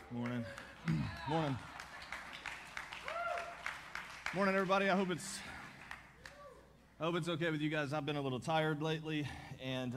Morning. Morning. Morning, everybody. I hope it's okay with you guys. I've been a little tired lately, and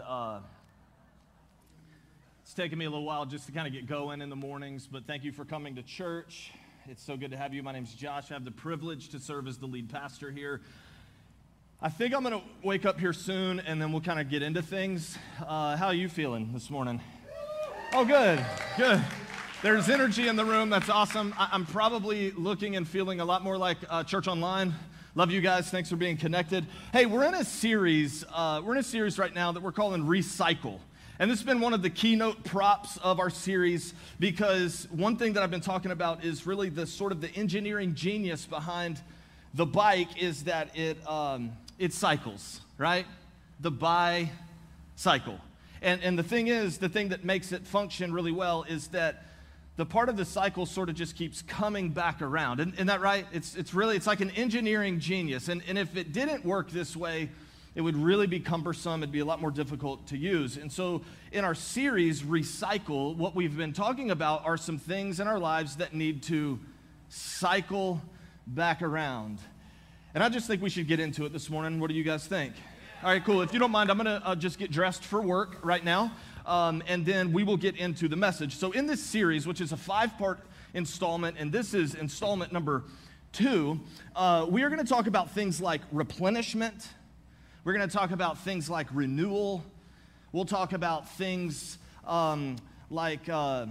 it's taken me a little while just to kind of get going in the mornings, but thank you for coming to church. It's so good to have you. My name's Josh. I have the privilege to serve as the lead pastor here. I think I'm going to wake up here soon, and then we'll kind of get into things. How are you feeling this morning? Oh, good. There's energy in the room. That's awesome. I'm probably looking and feeling a lot more like Church Online. Love you guys. Thanks for being connected. Hey, we're in a series right now that we're calling Recycle. And this has been one of the keynote props of our series because one thing that I've been talking about is really the sort of the engineering genius behind the bike is that it cycles, right? The bicycle. And the thing that makes it function really well is that the part of the cycle sort of just keeps coming back around. Isn't that right? It's like an engineering genius. And if it didn't work this way, it would really be cumbersome. It'd be a lot more difficult to use. And so in our series, Recycle, what we've been talking about are some things in our lives that need to cycle back around. And I just think we should get into it this morning. What do you guys think? All right, cool. If you don't mind, I'm going to just get dressed for work right now. And then we will get into the message. So in this series, which is a 5-part installment, and this is installment number 2, we are going to talk about things like replenishment. We're going to talk about things like renewal. We'll talk about things like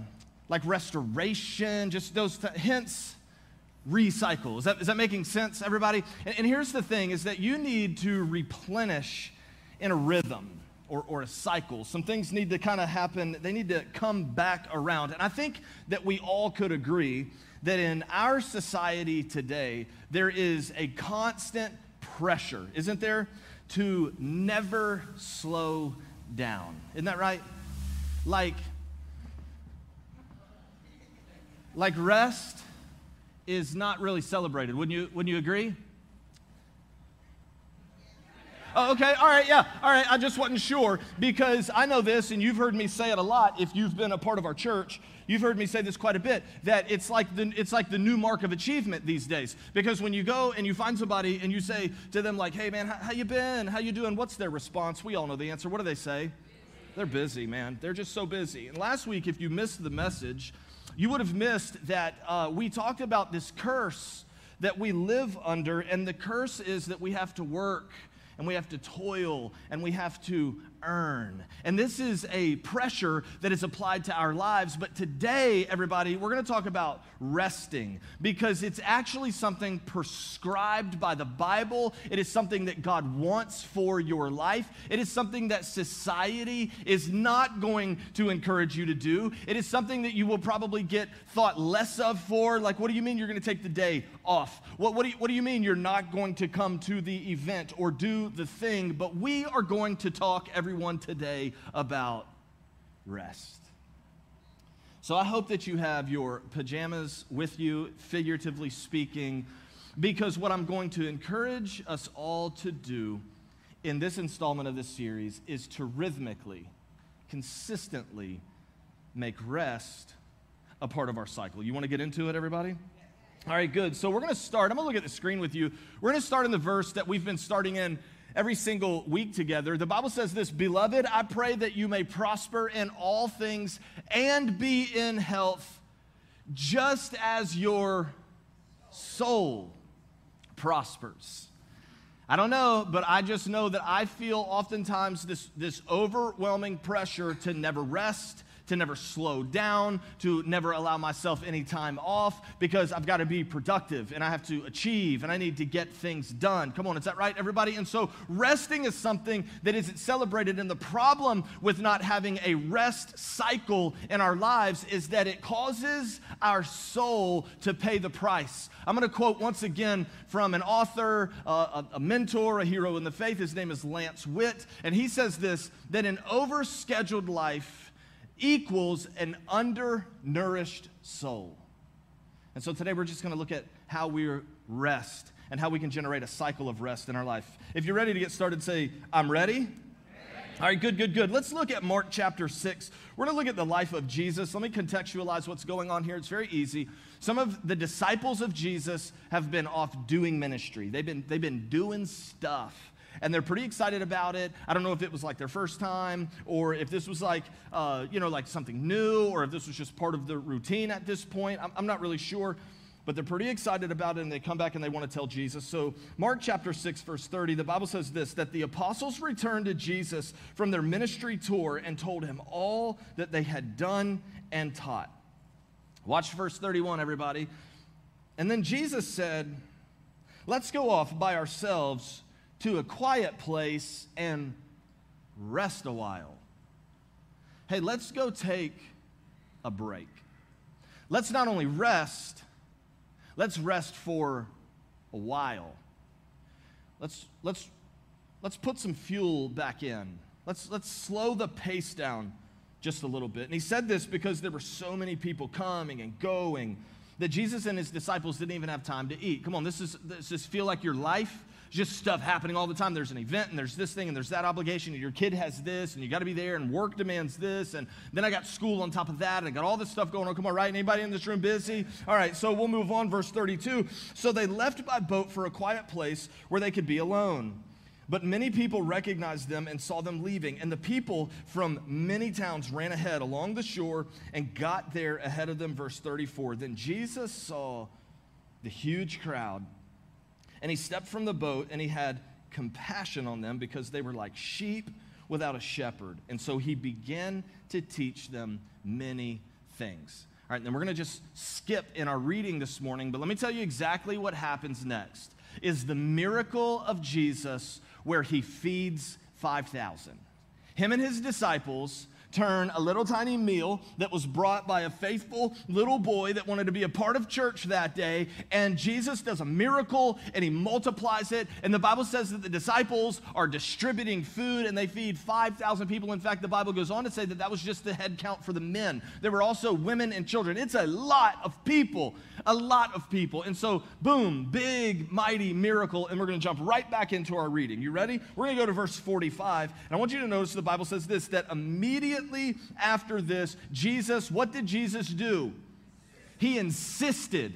restoration, just those hence recycle. Is that making sense, everybody? And here's the thing, is that you need to replenish in a rhythm. Or a cycle. Some things need to kind of happen. They need to come back around. And I think that we all could agree that in our society today, there is a constant pressure, isn't there, to never slow down. Isn't that right? Like rest is not really celebrated. Wouldn't you agree? Oh, okay, all right, I just wasn't sure because I know this, and you've heard me say it a lot if you've been a part of our church. You've heard me say this quite a bit, that it's like the new mark of achievement these days. Because when you go and you find somebody and you say to them like, hey man, how you been? How you doing? What's their response? We all know the answer. What do they say? They're busy, man. They're just so busy. And last week, if you missed the message, you would have missed that we talked about this curse that we live under, and the curse is that we have to work, and we have to toil, and we have to earn. And this is a pressure that is applied to our lives. But today, everybody, we're going to talk about resting because it's actually something prescribed by the Bible. It is something that God wants for your life. It is something that society is not going to encourage you to do. It is something that you will probably get thought less of for. Like, what do you mean you're going to take the day off? What do you mean you're not going to come to the event or do the thing? But we are going to talk, everyone, today about rest. So I hope that you have your pajamas with you, figuratively speaking, because what I'm going to encourage us all to do in this installment of this series is to rhythmically, consistently make rest a part of our cycle. You want to get into it, everybody? All right, good. So we're going to start. I'm going to look at the screen with you. We're going to start in the verse that we've been starting in every single week together. The Bible says this: Beloved, I pray that you may prosper in all things and be in health, just as your soul prospers. I don't know, but I just know that I feel oftentimes this overwhelming pressure to never rest, to never slow down, to never allow myself any time off because I've got to be productive and I have to achieve and I need to get things done. Come on, is that right, everybody? And so resting is something that isn't celebrated, and the problem with not having a rest cycle in our lives is that it causes our soul to pay the price. I'm going to quote once again from an author, a mentor, a hero in the faith. His name is Lance Witt, and he says this, that an overscheduled life equals an undernourished soul. And so today we're just going to look at how we rest and how we can generate a cycle of rest in our life. If you're ready to get started, say, I'm ready. All right, good. Let's look at Mark chapter 6. We're going to look at the life of Jesus. Let me contextualize what's going on here. It's very easy. Some of the disciples of Jesus have been off doing ministry. They've been doing stuff, and they're pretty excited about it. I don't know if it was like their first time, or if this was like, like something new, or if this was just part of the routine at this point. I'm not really sure. But they're pretty excited about it, and they come back and they want to tell Jesus. So Mark chapter 6, verse 30, the Bible says this, that the apostles returned to Jesus from their ministry tour and told him all that they had done and taught. Watch verse 31, everybody. And then Jesus said, let's go off by ourselves to a quiet place and rest a while. Hey, let's go take a break. Let's not only rest, let's rest for a while. Let's put some fuel back in. Let's slow the pace down just a little bit. And he said this because there were so many people coming and going that Jesus and his disciples didn't even have time to eat. Come on, does this feel like your life? Just stuff happening all the time. There's an event, and there's this thing, and there's that obligation, and your kid has this, and you got to be there, and work demands this, and then I got school on top of that, and I got all this stuff going on. Come on, right? Anybody in this room busy? All right, so we'll move on. Verse 32. So they left by boat for a quiet place where they could be alone. But many people recognized them and saw them leaving, and the people from many towns ran ahead along the shore and got there ahead of them. Verse 34. Then Jesus saw the huge crowd, and he stepped from the boat, and he had compassion on them because they were like sheep without a shepherd. And so he began to teach them many things. All right, then we're going to just skip in our reading this morning, but let me tell you exactly what happens next. Is the miracle of Jesus where he feeds 5,000. Him and his disciples turn a little tiny meal that was brought by a faithful little boy that wanted to be a part of church that day, and Jesus does a miracle and he multiplies it, and the Bible says that the disciples are distributing food and they feed 5,000 people. In fact, the Bible goes on to say that that was just the head count for the men. There were also women and children. It's a lot of people, and so boom, big mighty miracle, and we're going to jump right back into our reading. You ready? We're going to go to verse 45, and I want you to notice the Bible says this, that immediately after this, what did Jesus do? He insisted.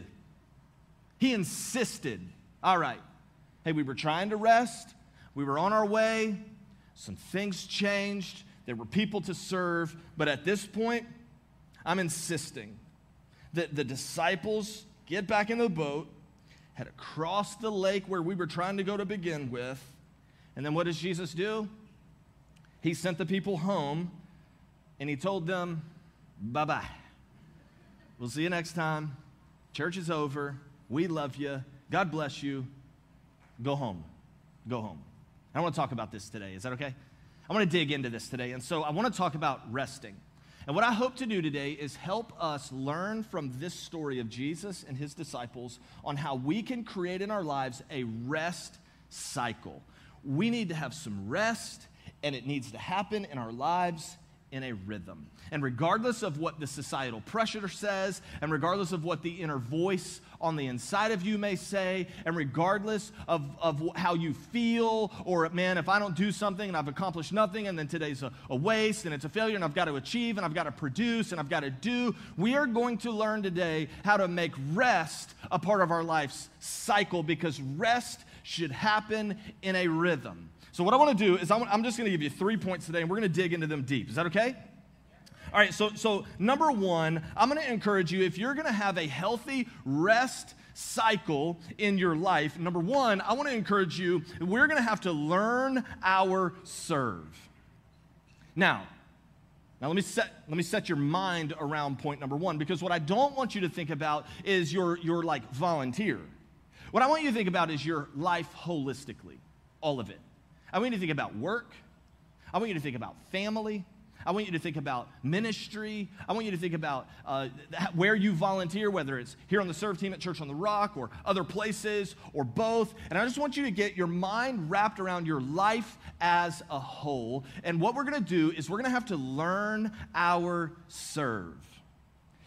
All right. Hey, we were trying to rest. We were on our way. Some things changed. There were people to serve. But at this point, I'm insisting that the disciples get back in the boat, head across the lake where we were trying to go to begin with. And then what does Jesus do? He sent the people home. And he told them, bye-bye. We'll see you next time. Church is over. We love you. God bless you. Go home. Go home. I want to talk about this today. Is that okay? I want to dig into this today. And so I want to talk about resting. And what I hope to do today is help us learn from this story of Jesus and his disciples on how we can create in our lives a rest cycle. We need to have some rest, and it needs to happen in our lives in a rhythm. And regardless of what the societal pressure says, and regardless of what the inner voice on the inside of you may say, and regardless of how you feel, or man, if I don't do something and I've accomplished nothing, and then today's a waste, and it's a failure, and I've got to achieve, and I've got to produce, and I've got to do, we are going to learn today how to make rest a part of our life's cycle, because rest should happen in a rhythm. So what I want to do is I'm just going to give you 3 points today, and we're going to dig into them deep. Is that okay? All right, so number one, I'm going to encourage you, if you're going to have a healthy rest cycle in your life, number one, I want to encourage you, we're going to have to learn our serve. Now let me set your mind around point number one, because what I don't want you to think about is your like volunteer. What I want you to think about is your life holistically, all of it. I want you to think about work. I want you to think about family. I want you to think about ministry. I want you to think about where you volunteer, whether it's here on the serve team at Church on the Rock or other places or both. And I just want you to get your mind wrapped around your life as a whole. And what we're going to do is we're going to have to learn our serve.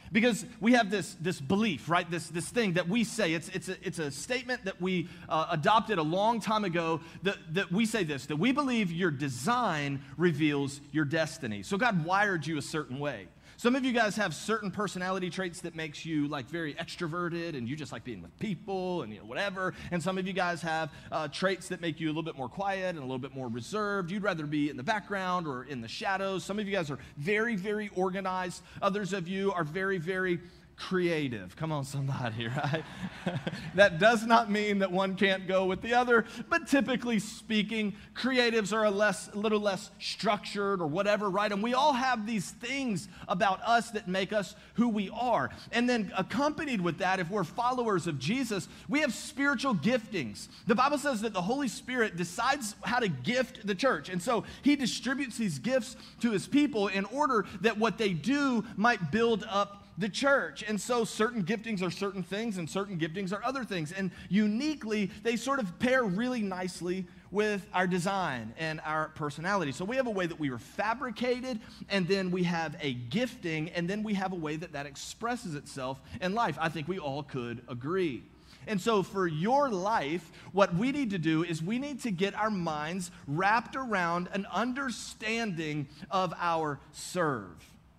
Because we have this belief, right? This thing that we say. It's a statement that we adopted a long time ago that we say this, that we believe your design reveals your destiny. So God wired you a certain way. Some of you guys have certain personality traits that makes you like very extroverted and you just like being with people and whatever. And some of you guys have traits that make you a little bit more quiet and a little bit more reserved. You'd rather be in the background or in the shadows. Some of you guys are very, very organized. Others of you are very, very creative. Come on, somebody, right? That does not mean that one can't go with the other, but typically speaking, creatives are a little less structured or whatever, right? And we all have these things about us that make us who we are. And then accompanied with that, if we're followers of Jesus, we have spiritual giftings. The Bible says that the Holy Spirit decides how to gift the church. And so he distributes these gifts to his people in order that what they do might build up the church. And so certain giftings are certain things and certain giftings are other things. And uniquely, they sort of pair really nicely with our design and our personality. So we have a way that we were fabricated, and then we have a gifting, and then we have a way that expresses itself in life. I think we all could agree. And so for your life, what we need to do is we need to get our minds wrapped around an understanding of our serve.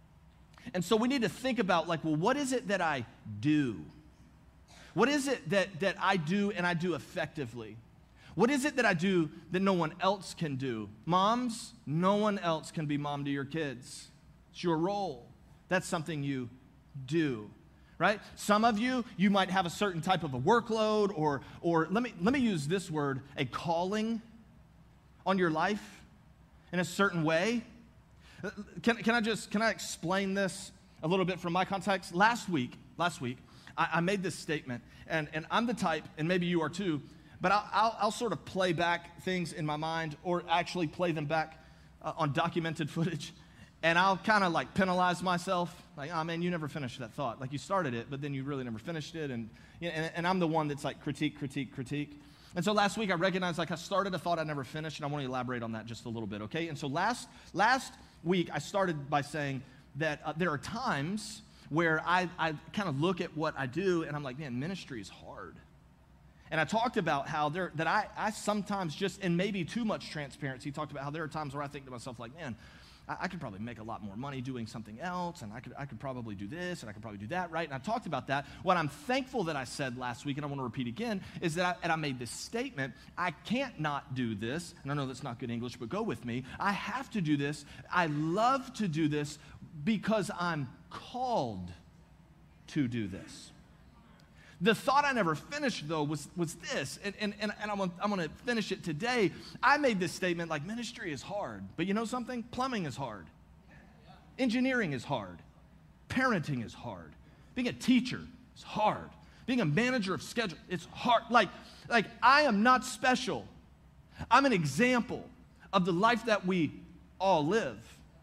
And so we need to think about, like, well, what is it that I do? What is it that I do and I do effectively? What is it that I do that no one else can do? Moms, no one else can be mom to your kids. It's your role. That's something you do, right? Some of you might have a certain type of a workload or let me use this word, a calling on your life in a certain way. Can I explain this a little bit from my context? Last week, I made this statement, and I'm the type, and maybe you are too, but I'll sort of play back things in my mind or actually play them back on documented footage, and I'll kind of like penalize myself, like, oh man, you never finished that thought. Like you started it, but then you really never finished it, and I'm the one that's like critique. And so last week I recognized like I started a thought I never finished, and I want to elaborate on that just a little bit, okay? And so last week I started by saying that there are times where I kind of look at what I do and I'm like, man, ministry is hard. And I talked about how I sometimes just, and maybe too much transparency, talked about how there are times where I think to myself like, man, I could probably make a lot more money doing something else, and I could probably do this, and I could probably do that, right? And I talked about that. What I'm thankful that I said last week, and I want to repeat again, is that I made this statement, I can't not do this, and I know that's not good English, but go with me. I have to do this. I love to do this because I'm called to do this. The thought I never finished, though, was this, and I'm going to finish it today. I made this statement like ministry is hard, but you know something? Plumbing is hard. Engineering is hard. Parenting is hard. Being a teacher is hard. Being a manager of schedule, it's hard. Like I am not special. I'm an example of the life that we all live.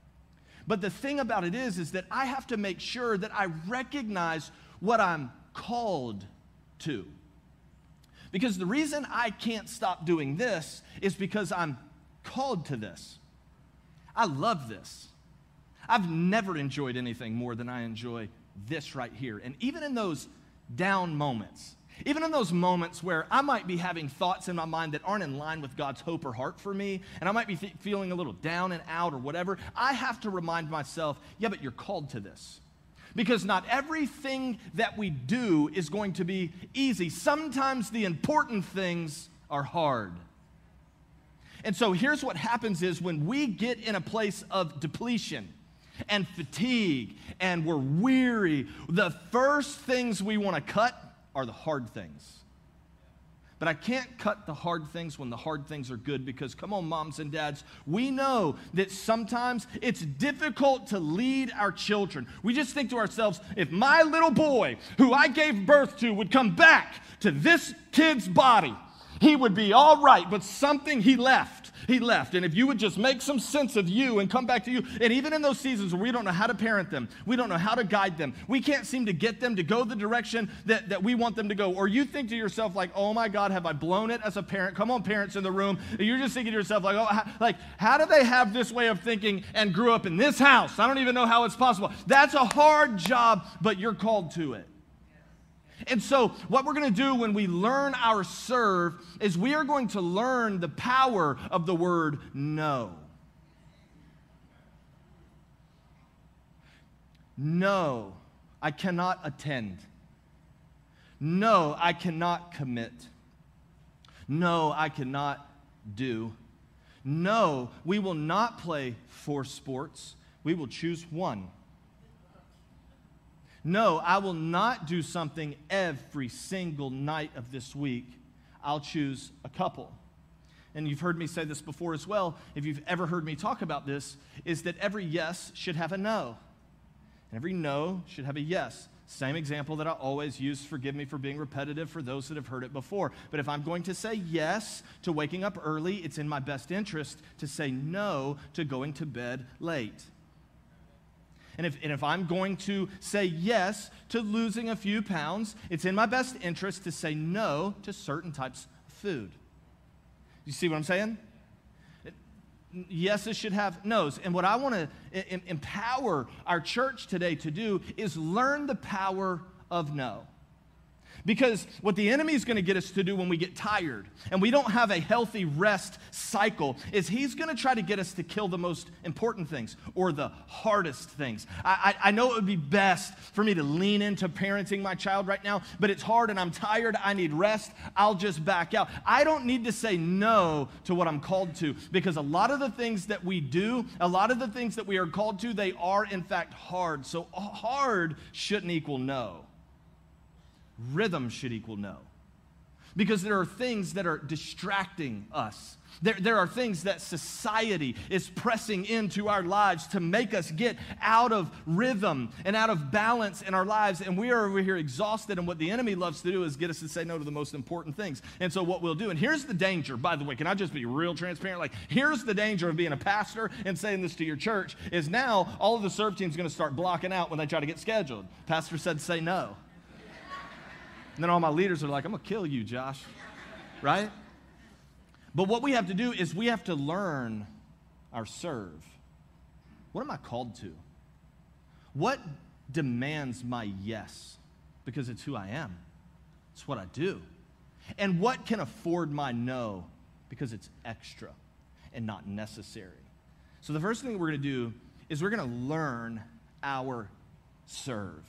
But the thing about it is that I have to make sure that I recognize what I'm called to. Because the reason I can't stop doing this is because I'm called to this. I love this. I've never enjoyed anything more than I enjoy this right here. And even in those down moments, even in those moments where I might be having thoughts in my mind that aren't in line with God's hope or heart for me, and I might be feeling a little down and out or whatever, I have to remind myself, yeah, but you're called to this. Because not everything that we do is going to be easy. Sometimes the important things are hard. And so here's what happens is when we get in a place of depletion and fatigue and we're weary, the first things we want to cut are the hard things. But I can't cut the hard things when the hard things are good because, come on, moms and dads, we know that sometimes it's difficult to lead our children. We just think to ourselves, if my little boy, who I gave birth to, would come back to this kid's body, He would be all right, but something he left. He left. And if you would just make some sense of you and come back to you, and even in those seasons where we don't know how to parent them, we don't know how to guide them, we can't seem to get them to go the direction that we want them to go. Or you think to yourself like, oh my God, have I blown it as a parent? Come on, parents in the room. And you're just thinking to yourself like, oh, how do they have this way of thinking and grew up in this house? I don't even know how it's possible. That's a hard job, but you're called to it. And so what we're going to do when we learn our serve is we are going to learn the power of the word no. No, I cannot attend. No, I cannot commit. No, I cannot do. No, we will not play 4 sports. We will choose one. No, I will not do something every single night of this week. I'll choose a couple. And you've heard me say this before as well, if you've ever heard me talk about this, is that every yes should have a no. And every no should have a yes. Same example that I always use, forgive me for being repetitive for those that have heard it before. But if I'm going to say yes to waking up early, it's in my best interest to say no to going to bed late. And if I'm going to say yes to losing a few pounds, it's in my best interest to say no to certain types of food. You see what I'm saying? Yeses should have nos. And what I want to empower our church today to do is learn the power of no. Because what the enemy is going to get us to do when we get tired and we don't have a healthy rest cycle is he's going to try to get us to kill the most important things or the hardest things. I know it would be best for me to lean into parenting my child right now, but it's hard and I'm tired. I need rest. I'll just back out. I don't need to say no to what I'm called to because a lot of the things that we do, a lot of the things that we are called to, they are in fact hard. So hard shouldn't equal no. Rhythm should equal no. Because there are things that are distracting us. There are things that society is pressing into our lives to make us get out of rhythm and out of balance in our lives. And we are over here exhausted. And what the enemy loves to do is get us to say no to the most important things. And so what we'll do, and here's the danger, by the way, can I just be real transparent? Like, here's the danger of being a pastor and saying this to your church, is now all of the serve team's going to start blocking out when they try to get scheduled. Pastor said say no. And then all my leaders are like, I'm going to kill you, Josh. Right? But what we have to do is we have to learn our serve. What am I called to? What demands my yes? Because it's who I am. It's what I do. And what can afford my no? Because it's extra and not necessary. So the first thing we're going to do is we're going to learn our serve.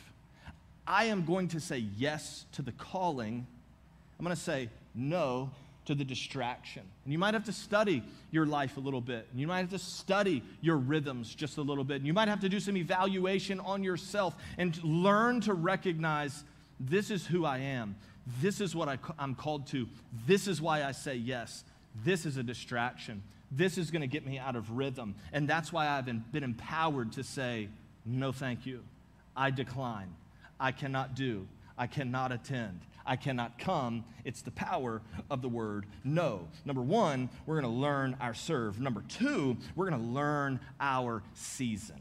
I am going to say yes to the calling. I'm going to say no to the distraction. And you might have to study your life a little bit. And you might have to study your rhythms just a little bit. And you might have to do some evaluation on yourself and learn to recognize this is who I am. This is what I'm called to. This is why I say yes. This is a distraction. This is going to get me out of rhythm. And that's why I've been empowered to say, no, thank you. I decline. I cannot do, I cannot attend, I cannot come. It's the power of the word no. Number one, we're going to learn our serve. Number two, we're going to learn our season.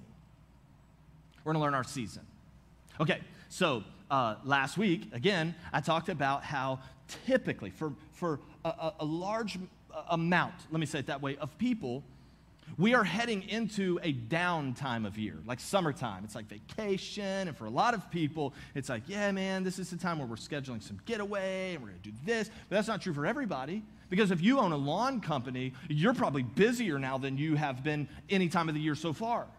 We're going to learn our season. Okay, so last week, again, I talked about how typically for a large amount, let me say it that way, of people, we are heading into a down time of year, like summertime. It's like vacation, and for a lot of people, it's like, yeah, man, this is the time where we're scheduling some getaway, and we're going to do this. But that's not true for everybody, because if you own a lawn company, you're probably busier now than you have been any time of the year so far.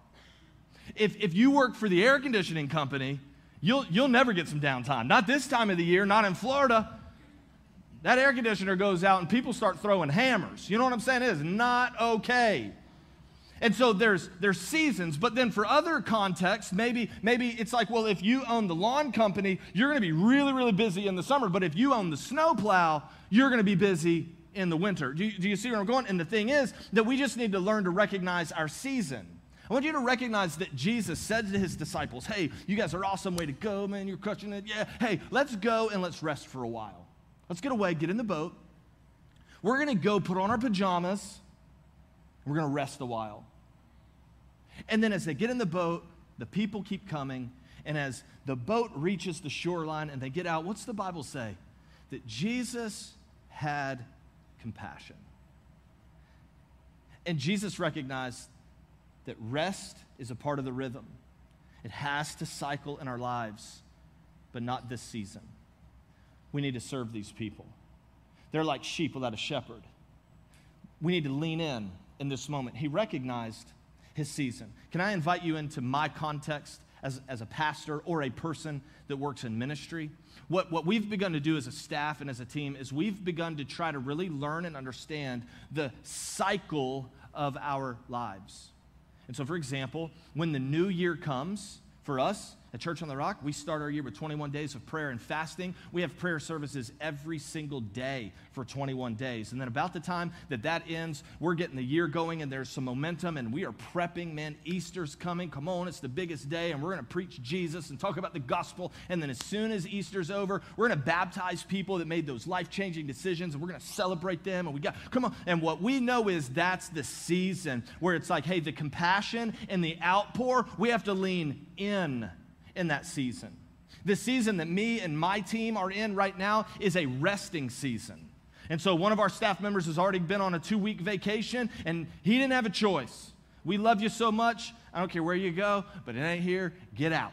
If you work for the air conditioning company, you'll never get some downtime. Not this time of the year, not in Florida. That air conditioner goes out, and people start throwing hammers. You know what I'm saying? It is not okay. And so there's seasons, but then for other contexts, maybe it's like, well, if you own the lawn company, you're going to be really, really busy in the summer. But if you own the snowplow, you're going to be busy in the winter. Do you see where I'm going? And the thing is that we just need to learn to recognize our season. I want you to recognize that Jesus said to his disciples, hey, you guys are awesome, way to go, man, you're crushing it. Yeah, hey, let's go and let's rest for a while. Let's get away, get in the boat, We're going to go put on our pajamas. We're going to rest a while. And then as they get in the boat, the people keep coming. And as the boat reaches the shoreline and they get out, what's the Bible say? That Jesus had compassion. And Jesus recognized that rest is a part of the rhythm. It has to cycle in our lives, but not this season. We need to serve these people. They're like sheep without a shepherd. We need to lean in this moment. He recognized his season. Can I invite you into my context as a pastor or a person that works in ministry? What we've begun to do as a staff and as a team is we've begun to try to really learn and understand the cycle of our lives. And so, for example, when the new year comes, for us at Church on the Rock, we start our year with 21 days of prayer and fasting. We have prayer services every single day for 21 days. And then about the time that ends, we're getting the year going and there's some momentum and we are prepping. Man, Easter's coming. Come on, it's the biggest day and we're going to preach Jesus and talk about the gospel. And then as soon as Easter's over, we're going to baptize people that made those life-changing decisions and we're going to celebrate them. And come on. And what we know is that's the season where it's like, hey, the compassion and the outpour, we have to lean in that season. The season that me and my team are in right now is a resting season. And so one of our staff members has already been on a 2-week vacation, and he didn't have a choice. We love you so much. I don't care where you go, but it ain't here. Get out.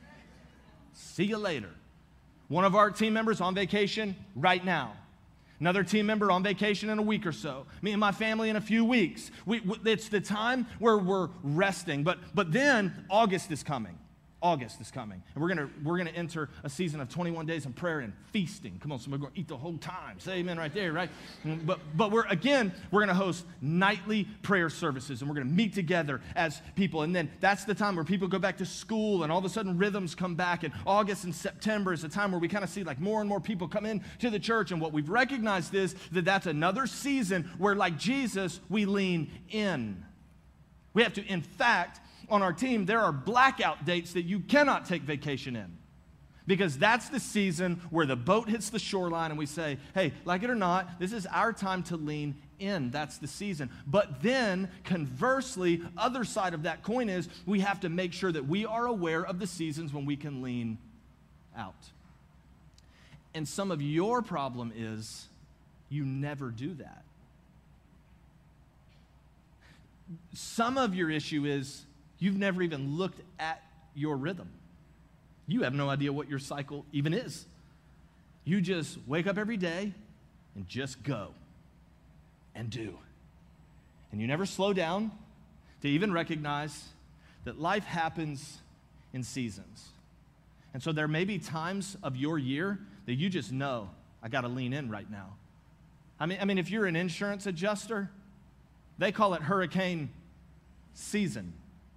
See you later. One of our team members on vacation right now. Another team member on vacation in a week or so. Me and my family in a few weeks. It's the time where we're resting. But then August is coming. August is coming, and we're gonna enter a season of 21 days of prayer and feasting. Come on, somebody, we're gonna eat the whole time. Say amen right there, right? But we're gonna host nightly prayer services, and we're gonna meet together as people. And then that's the time where people go back to school, and all of a sudden rhythms come back. And August and September is a time where we kind of see like more and more people come in to the church. And what we've recognized is that that's another season where, like Jesus, we lean in. We have to, in fact, on our team, there are blackout dates that you cannot take vacation in because that's the season where the boat hits the shoreline and we say, hey, like it or not, this is our time to lean in. That's the season. But then, conversely, other side of that coin is we have to make sure that we are aware of the seasons when we can lean out. And some of your problem is you never do that. Some of your issue is you've never even looked at your rhythm. You have no idea what your cycle even is. You just wake up every day and just go and do. And you never slow down to even recognize that life happens in seasons. And so there may be times of your year that you just know, I got to lean in right now. I mean, if you're an insurance adjuster, they call it hurricane season.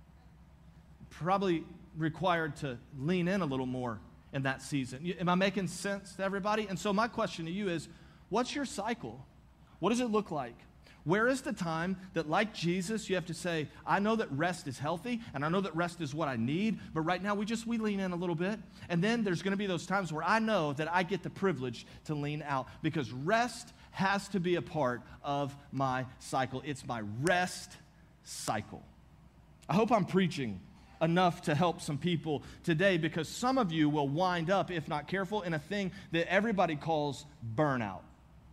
Probably required to lean in a little more in that season. Am I making sense to everybody? And so my question to you is, what's your cycle? What does it look like? Where is the time that, like Jesus, you have to say, I know that rest is healthy, and I know that rest is what I need, but right now we lean in a little bit. And then there's going to be those times where I know that I get the privilege to lean out because rest has to be a part of my cycle. It's my rest cycle. I hope I'm preaching enough to help some people today because some of you will wind up, if not careful, in a thing that everybody calls burnout.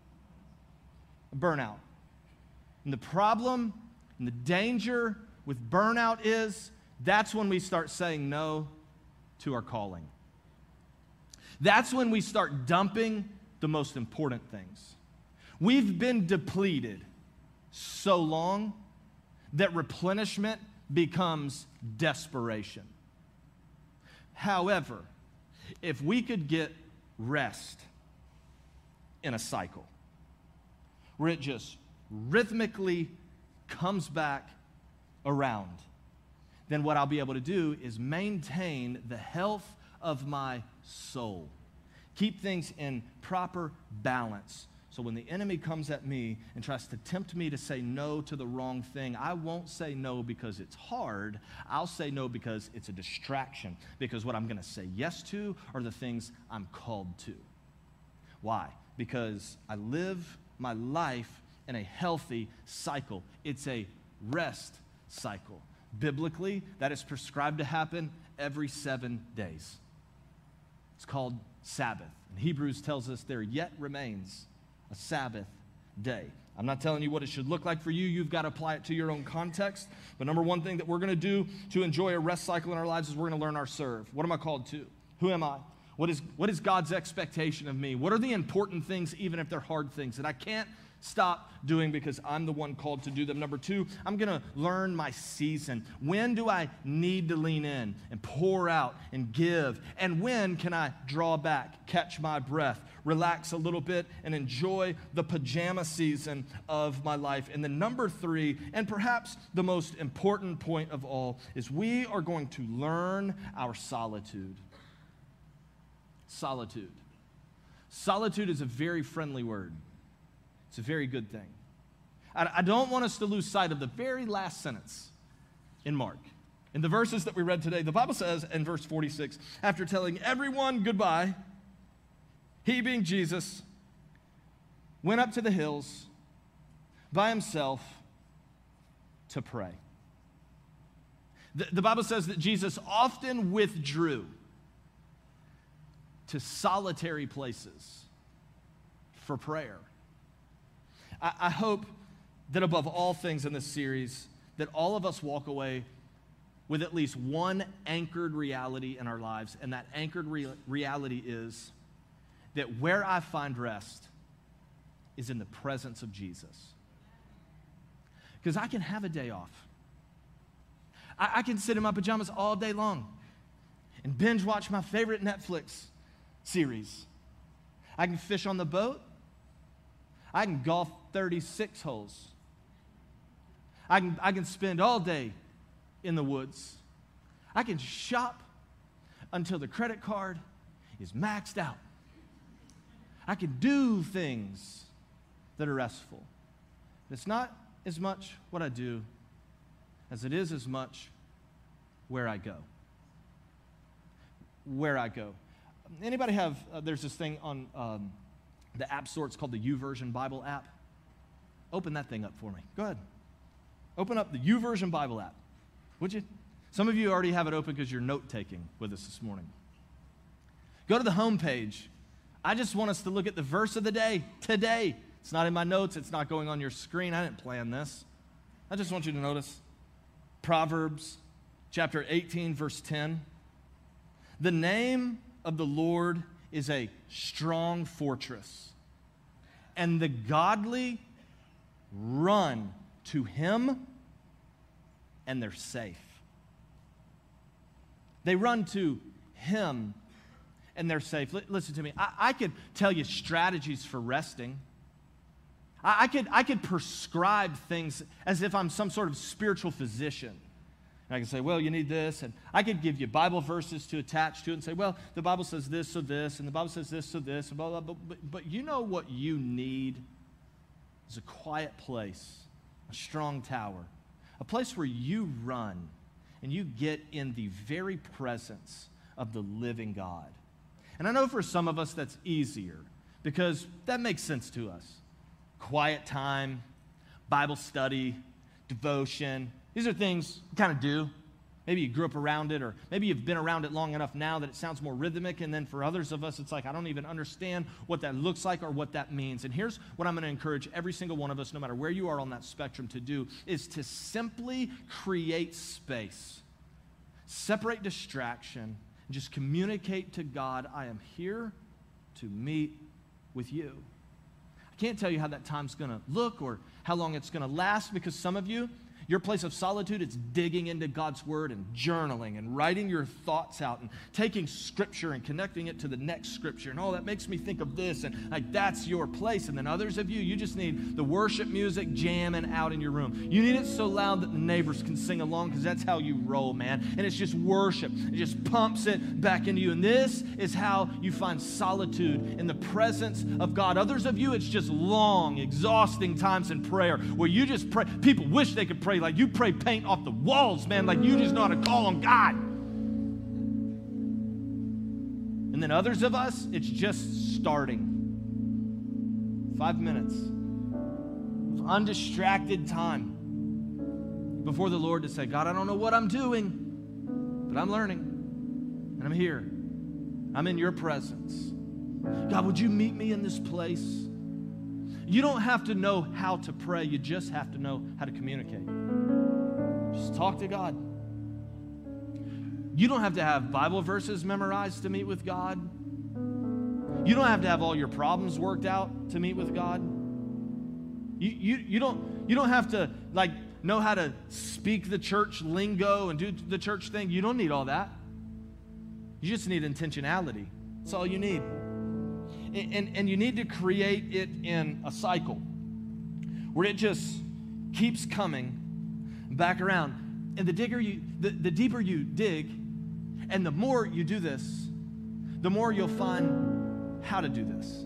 Burnout. And the problem and the danger with burnout is that's when we start saying no to our calling. That's when we start dumping the most important things. We've been depleted so long that replenishment becomes desperation. However, if we could get rest in a cycle where it just rhythmically comes back around, then what I'll be able to do is maintain the health of my soul, keep things in proper balance. So when the enemy comes at me and tries to tempt me to say no to the wrong thing, I won't say no because it's hard. I'll say no because it's a distraction. Because what I'm going to say yes to are the things I'm called to. Why? Because I live my life in a healthy cycle. It's a rest cycle. Biblically, that is prescribed to happen every 7 days. It's called Sabbath. And Hebrews tells us there yet remains a Sabbath day. I'm not telling you what it should look like for you. You've got to apply it to your own context. But number one thing that we're going to do to enjoy a rest cycle in our lives is we're going to learn our serve. What am I called to? Who am I? What is God's expectation of me? What are the important things, even if they're hard things, that I can't stop doing because I'm the one called to do them? Number two, I'm going to learn my season. When do I need to lean in and pour out and give? And when can I draw back, catch my breath, relax a little bit, and enjoy the pajama season of my life? And then number three, and perhaps the most important point of all, is we are going to learn our solitude. Solitude. Solitude is a very friendly word. It's a very good thing. I don't want us to lose sight of the very last sentence in Mark. In the verses that we read today, the Bible says in verse 46, after telling everyone goodbye, he, being Jesus, went up to the hills by himself to pray. The Bible says that Jesus often withdrew to solitary places for prayer. I hope that above all things in this series, that all of us walk away with at least one anchored reality in our lives, and that anchored reality is that where I find rest is in the presence of Jesus. Because I can have a day off. I can sit in my pajamas all day long and binge watch my favorite Netflix series. I can fish on the boat. I can golf 36 holes. I can spend all day in the woods. I can shop until the credit card is maxed out. I can do things that are restful. It's not as much what I do as it is as much where I go. Where I go. Anybody have, there's this thing on the app store, it's called the YouVersion Bible app. Open that thing up for me. Go ahead. Open up the YouVersion Bible app, would you? Some of you already have it open because you're note-taking with us this morning. Go to the home page. I just want us to look at the verse of the day today. It's not in my notes. It's not going on your screen. I didn't plan this. I just want you to notice Proverbs chapter 18, verse 10. The name of the Lord is a strong fortress, and the godly run to him, and they're safe. They run to him, and they're safe. Listen to me. I could tell you strategies for resting. I could prescribe things as if I'm some sort of spiritual physician. And I can say, well, you need this, and I could give you Bible verses to attach to it and say, well, the Bible says this, so this, and the Bible says this, so this, and blah, blah, blah. But you know what you need is a quiet place, a strong tower, a place where you run and you get in the very presence of the living God. And I know for some of us that's easier because that makes sense to us. Quiet time, Bible study, devotion. These are things you kind of do. Maybe you grew up around it, or maybe you've been around it long enough now that it sounds more rhythmic, and then for others of us, it's like, I don't even understand what that looks like or what that means. And here's what I'm going to encourage every single one of us, no matter where you are on that spectrum, to do, is to simply create space. Separate distraction, and just communicate to God, I am here to meet with you. I can't tell you how that time's going to look or how long it's going to last, because some of you, your place of solitude, it's digging into God's word and journaling and writing your thoughts out and taking scripture and connecting it to the next scripture. And, oh, that makes me think of this. And like, that's your place. And then others of you, you just need the worship music jamming out in your room. You need it so loud that the neighbors can sing along, because that's how you roll, man. And it's just worship. It just pumps it back into you. And this is how you find solitude in the presence of God. Others of you, it's just long, exhausting times in prayer where you just pray. People wish they could pray like you pray paint off the walls, man, like you just know how to call on God. And then others of us, it's just starting. 5 minutes, undistracted time before the Lord to say, God, I don't know what I'm doing, but I'm learning, and I'm here. I'm in your presence. God, would you meet me in this place? You don't have to know how to pray. You just have to know how to communicate. Just talk to God. You don't have to have Bible verses memorized to meet with God. You don't have to have all your problems worked out to meet with God. You don't have to know how to speak the church lingo and do the church thing. You don't need all that. You just need intentionality. That's all you need. And you need to create it in a cycle where it just keeps coming back around. And the deeper you dig, and the more you do this, the more you'll find how to do this.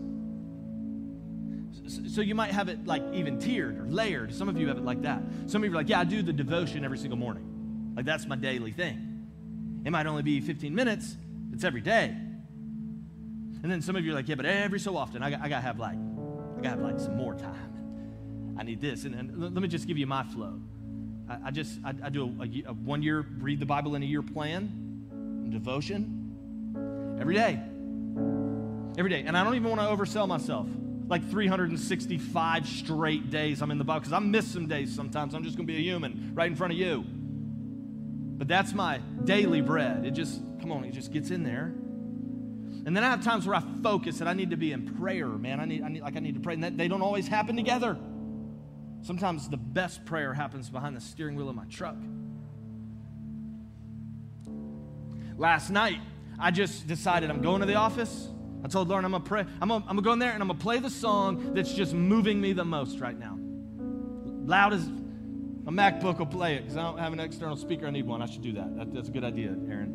So you might have it even tiered or layered. Some of you have it like that. Some of you are like, yeah, I do the devotion every single morning. That's my daily thing. It might only be 15 minutes. It's every day. And then some of you are like, yeah, but every so often I gotta have some more time. I need this. And let me just give you my flow. I do a 1 year read the Bible in a year plan, devotion, every day. Every day. And I don't even want to oversell myself. 365 straight days I'm in the Bible, because I miss some days sometimes. I'm just going to be a human right in front of you. But that's my daily bread. It just gets in there. And then I have times where I focus and I need to be in prayer, man. I need to pray. And they don't always happen together. Sometimes the best prayer happens behind the steering wheel of my truck. Last night, I just decided I'm going to the office. I told Lauren I'm going to pray. I'm going to go in there and I'm going to play the song that's just moving me the most right now. Loud as a MacBook will play it, because I don't have an external speaker. I need one. I should do that. That's a good idea, Aaron.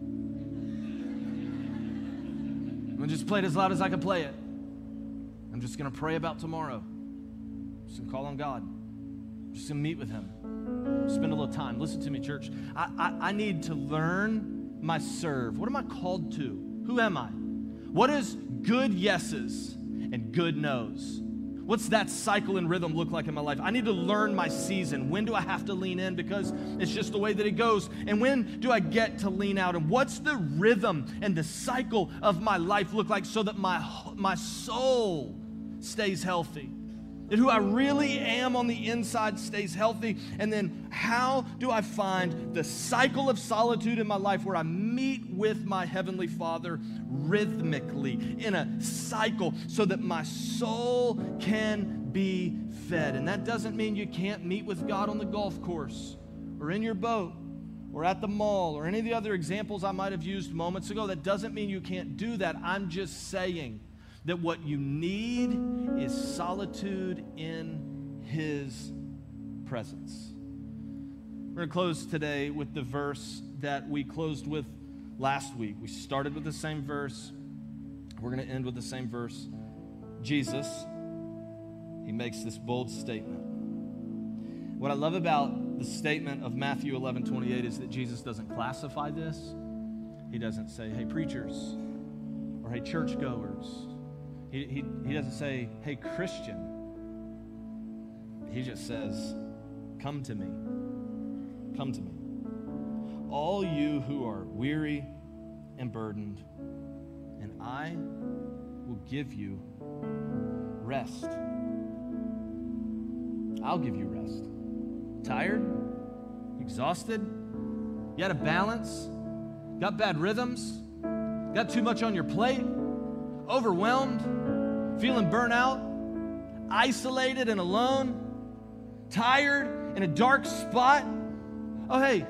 I'm going to just play it as loud as I can play it. I'm just going to pray about tomorrow. I'm just going to call on God. I'm just going to meet with him. Spend a little time. Listen to me, church. I need to learn my serve. What am I called to? Who am I? What is good yeses and good nos? What's that cycle and rhythm look like in my life? I need to learn my season. When do I have to lean in because it's just the way that it goes? And when do I get to lean out? And what's the rhythm and the cycle of my life look like so that my soul stays healthy? That who I really am on the inside stays healthy. And then how do I find the cycle of solitude in my life where I meet with my Heavenly Father rhythmically in a cycle so that my soul can be fed? And that doesn't mean you can't meet with God on the golf course or in your boat or at the mall or any of the other examples I might have used moments ago. That doesn't mean you can't do that. I'm just saying that what you need is solitude in his presence. We're going to close today with the verse that we closed with last week. We started with the same verse. We're going to end with the same verse. Jesus, he makes this bold statement. What I love about the statement of Matthew 11:28 is that Jesus doesn't classify this. He doesn't say, hey, preachers, or hey, churchgoers. He doesn't say, hey, Christian. He just says, come to me. Come to me. All you who are weary and burdened, and I will give you rest. I'll give you rest. Tired? Exhausted? You out of balance? Got bad rhythms? Got too much on your plate? Overwhelmed? Feeling burnt out? Isolated and alone? Tired? In a dark spot? Oh, hey,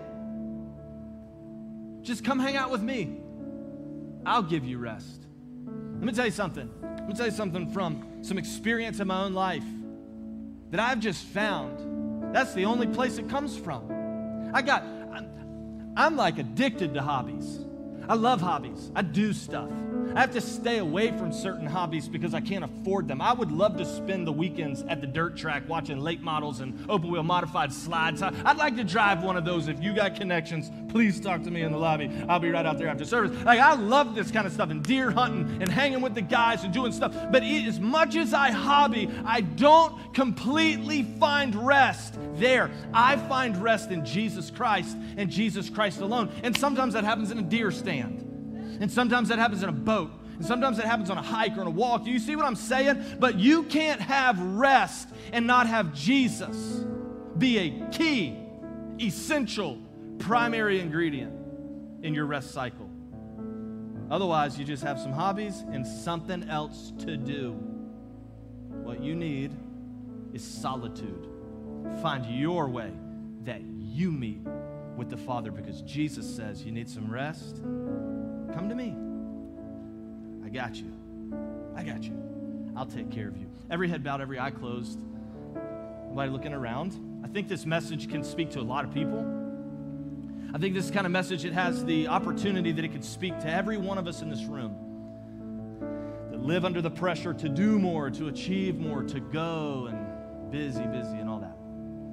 just come hang out with me. I'll give you rest. Let me tell you something. Let me tell you something from some experience in my own life that I've just found. That's the only place it comes from. I'm like addicted to hobbies. I love hobbies. I do stuff. I have to stay away from certain hobbies because I can't afford them. I would love to spend the weekends at the dirt track watching late models and open wheel modified slides. I'd like to drive one of those. If you got connections, please talk to me in the lobby. I'll be right out there after service. Like, I love this kind of stuff, and deer hunting and hanging with the guys and doing stuff. But as much as I hobby, I don't completely find rest there. I find rest in Jesus Christ and Jesus Christ alone. And sometimes that happens in a deer stand. And sometimes that happens in a boat. And sometimes that happens on a hike or on a walk. Do you see what I'm saying? But you can't have rest and not have Jesus be a key, essential, primary ingredient in your rest cycle. Otherwise, you just have some hobbies and something else to do. What you need is solitude. Find your way that you meet with the Father, because Jesus says you need some rest. Come to me. I got you. I got you. I'll take care of you. Every head bowed, every eye closed. Nobody looking around. I think this message can speak to a lot of people. I think this kind of message, it has the opportunity that it could speak to every one of us in this room that live under the pressure to do more, to achieve more, to go, and busy and all that.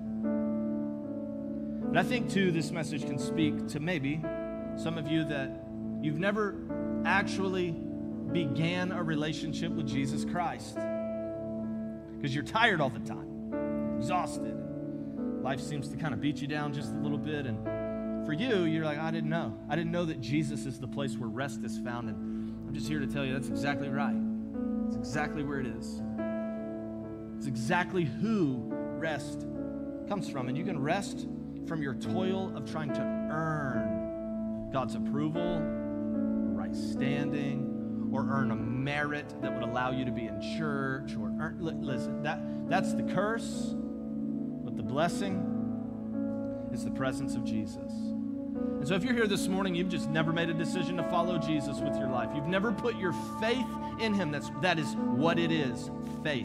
But I think, too, this message can speak to maybe some of you that you've never actually began a relationship with Jesus Christ because you're tired all the time, you're exhausted. Life seems to kind of beat you down just a little bit, and for you, you're like, I didn't know. I didn't know that Jesus is the place where rest is found, and I'm just here to tell you that's exactly right. It's exactly where it is. It's exactly who rest comes from, and you can rest from your toil of trying to earn God's approval, right standing, or earn a merit that would allow you to be in church, or listen, that's the curse, but the blessing is the presence of Jesus. And so if you're here this morning, you've just never made a decision to follow Jesus with your life. You've never put your faith in him. That is what it is, faith.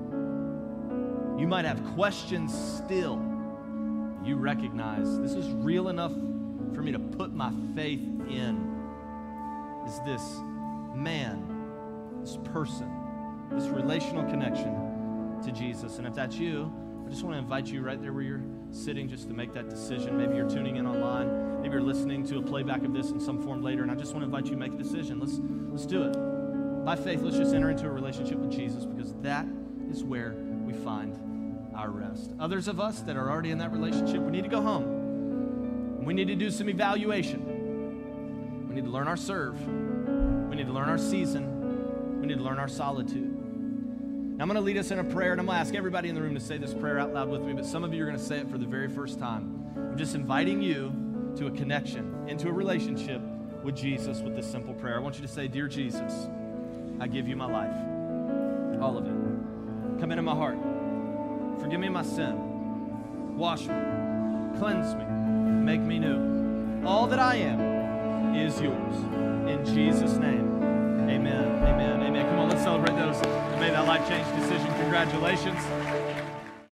You might have questions still. You recognize this is real enough for me to put my faith in. Is this man, this person, this relational connection to Jesus. And if that's you, I just want to invite you right there where you're sitting just to make that decision. Maybe you're tuning in online. Maybe you're listening to a playback of this in some form later, and I just want to invite you to make a decision. Let's do it. By faith, let's just enter into a relationship with Jesus, because that is where we find our rest. Others of us that are already in that relationship, we need to go home. We need to do some evaluation. We need to learn our serve. We need to learn our season. We need to learn our solitude. Now, I'm going to lead us in a prayer, and I'm going to ask everybody in the room to say this prayer out loud with me, but some of you are going to say it for the very first time. I'm just inviting you to a connection, into a relationship with Jesus with this simple prayer. I want you to say, Dear Jesus, I give you my life, all of it. Come into my heart. Forgive me my sin. Wash me. Cleanse me. Make me new. All that I am is yours. In Jesus' name, amen, amen, amen. Come on, let's celebrate those who made that life-change decision. Congratulations.